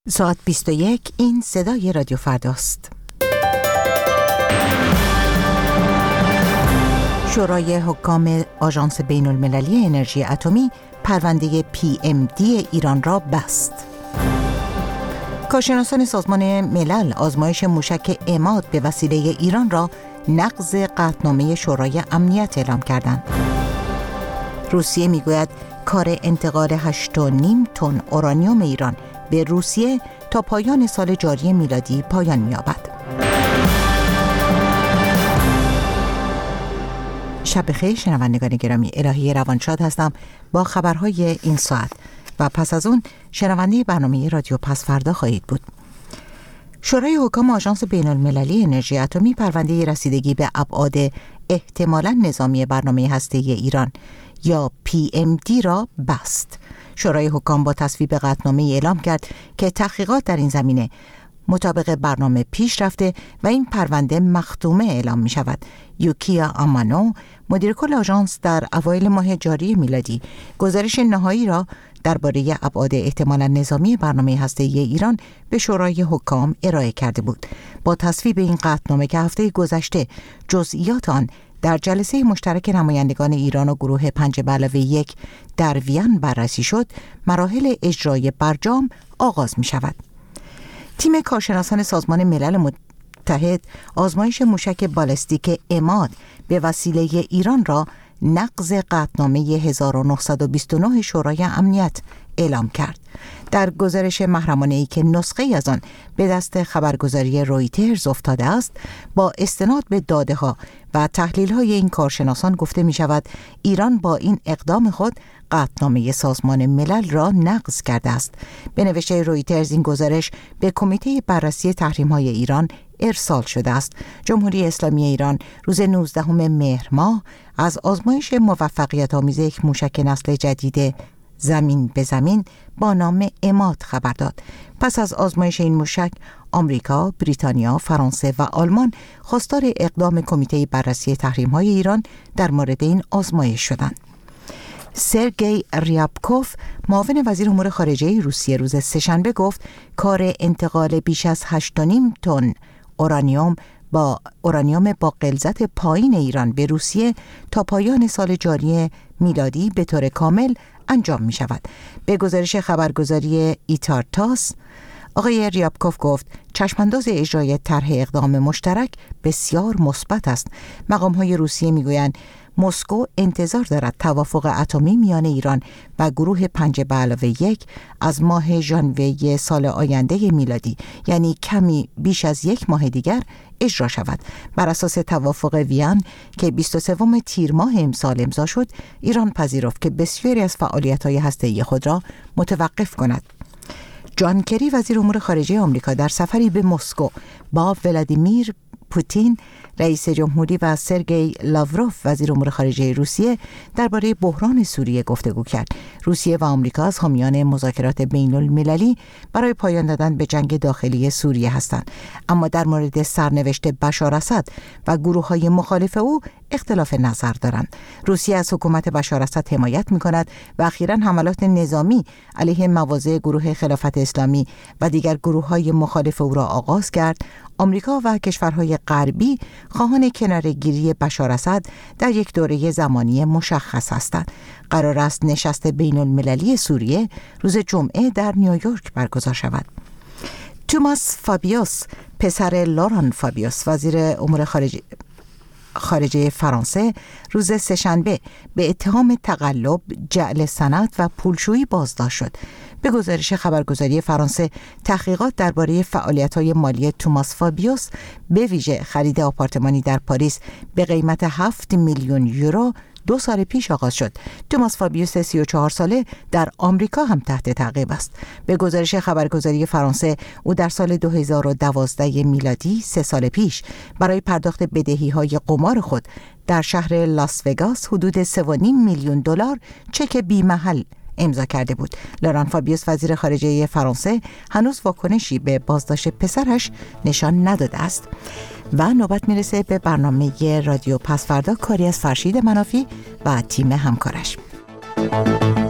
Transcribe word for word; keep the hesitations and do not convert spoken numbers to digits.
ساعت بیست و یک، این صدای رادیو فرداست. شورای حکام آژانس بین المللی انرژی اتمی پرونده پی ام دی ایران را بست. کارشناسان سازمان ملل آزمایش موشک عماد به وسیله ایران را نقض قطعنامه شورای امنیت اعلام کردند. روسیه میگوید کار انتقال هشت و نیم تن اورانیوم ایران به روسیه تا پایان سال جاری میلادی پایان می‌یابد. شب بخیر شنوندگان گرامی، الهی روانشاد هستم با خبرهای این ساعت و پس از اون شنونده برنامه رادیو پس فردا خواهید بود. شورای حکام آژانس بین المللی انرژی اتمی پرونده رسیدگی به ابعاد احتمالاً نظامی برنامه هسته‌ای ایران یا پی ام دی را بست. شورای حکام با تصویب قطعنامه اعلام کرد که تحقیقات در این زمینه مطابق برنامه پیش رفته و این پرونده مختومه اعلام می شود. یوکیا آمانو، مدیر کل آژانس، در اوایل ماه جاری میلادی گزارش نهایی را درباره ابعاد احتمالاً نظامی برنامه هسته‌ای ایران به شورای حکام ارائه کرده بود. با تصویب این قطعنامه که هفته گذشته جزئیات آن در جلسه مشترک نمایندگان ایران و گروه پنج به علاوه یک در وین بررسی شد، مراحل اجرای برجام آغاز می شود. تیم کارشناسان سازمان ملل متحد آزمایش موشک بالستیک عماد به وسیله ایران را نقض قطعنامه هزار و نهصد و بیست و نه شورای امنیت اعلام کرد. در گزارش محرمانه‌ای که نسخه‌ای از آن به دست خبرگزاری رویترز افتاده است، با استناد به داده‌ها و تحلیل‌های این کارشناسان گفته می‌شود ایران با این اقدام خود قطعنامه سازمان ملل را نقض کرده است. به نوشته رویترز این گزارش به کمیته بررسی تحریم‌های ایران ارسال شده است. جمهوری اسلامی ایران روز نوزدهم مهر ماه از آزمایش موفقیت آمیز یک موشک نسل جدید زمین به زمین با نام عماد خبر داد. پس از آزمایش این موشک، آمریکا، بریتانیا، فرانسه و آلمان خواستار اقدام کمیته بررسی تحریم‌های ایران در مورد این آزمایش شدند. سرگئی ریابکوف، معاون وزیر امور خارجه روسیه، روز سه‌شنبه گفت کار انتقال بیش از هشت و نیم تن اورانیوم با اورانیوم با غلظت پایین ایران به روسیه تا پایان سال جاری میلادی به طور کامل انجام می شود. به گزارش خبرگزاری ایتارتاس، آقای ریابکوف گفت چشمانداز اجرای طرح اقدام مشترک بسیار مثبت است. مقام‌های روسیه میگویند مسکو انتظار دارد توافق اتمی میان ایران و گروه پنج به علاوه یک از ماه ژانویه سال آینده میلادی، یعنی کمی بیش از یک ماه دیگر، اجرا شود. بر اساس توافق وین که بیست و سوم تیر ماه امسال امضا شد، ایران پذیرفت که بسیاری از فعالیت‌های هسته‌ای خود را متوقف کند. جان کری، وزیر امور خارجه آمریکا، در سفری به مسکو با ولادیمیر پوتین رئیس جمهوری و سرگئی لاوروف وزیر امور خارجه روسیه درباره بحران سوریه گفتگو کرد. روسیه و آمریکا از حامیان مذاکرات بین المللی برای پایان دادن به جنگ داخلی سوریه هستند، اما در مورد سرنوشت بشار اسد و گروه‌های مخالف او اختلاف نظر دارند. روسیه از حکومت بشار اسد حمایت می‌کند و اخیراً حملات نظامی علیه مواضع گروه خلافت اسلامی و دیگر گروه‌های مخالف او را آغاز کرد. آمریکا و کشورهای غربی خواهان کناره‌گیری بشار اسد در یک دوره زمانی مشخص هستند. قرار است نشست بین المللی سوریه روز جمعه در نیویورک برگزار شود. توماس فابیوس، پسر لوران فابیوس، وزیر امور خارجه خارجه فرانسه، روز سه‌شنبه به اتهام تقلب، جعل سند و پولشویی بازداشت شد. به گزارش خبرگزاری فرانسه، تحقیقات درباره فعالیت‌های مالی توماس فابیوس، به ویژه خرید آپارتمانی در پاریس به قیمت هفت میلیون یورو دو سال پیش آغاز شد. توماس فابیوس سی و چهار ساله در آمریکا هم تحت تعقیب است. به گزارش خبرگزاری فرانسه، او در سال دو هزار و دوازده میلادی، سه سال پیش، برای پرداخت بدهی‌های قمار خود در شهر لاس وگاس حدود سه و نیم میلیون دلار چک بی‌محل امضا کرده بود. لوران فابیوس، وزیر خارجه فرانسه، هنوز واکنشی به بازداشت پسرش نشان نداده است. و نوبت میرسه به برنامه رادیو پس فردا، کاری از فرشید منافی و تیم همکارش.